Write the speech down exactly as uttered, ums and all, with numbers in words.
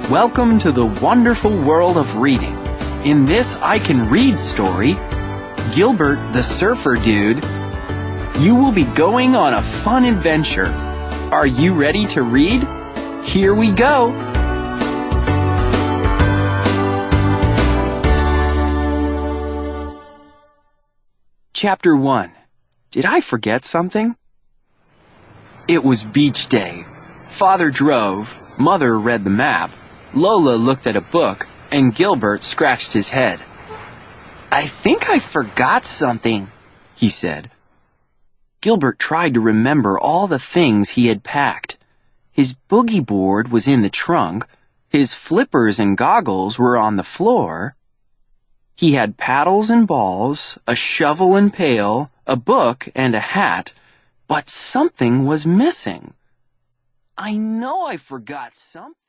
Welcome to the wonderful world of reading. In this I Can Read story, Gilbert the Surfer Dude, you will be going on a fun adventure. Are you ready to read? Here we go! Chapter one. Did I forget something? It was beach day. Father drove, Mother read the map, Lola looked at a book, and Gilbert scratched his head. I think I forgot something, he said. Gilbert tried to remember all the things he had packed. His boogie board was in the trunk, his flippers and goggles were on the floor. He had paddles and balls, a shovel and pail, a book and a hat, but something was missing. I know I forgot something.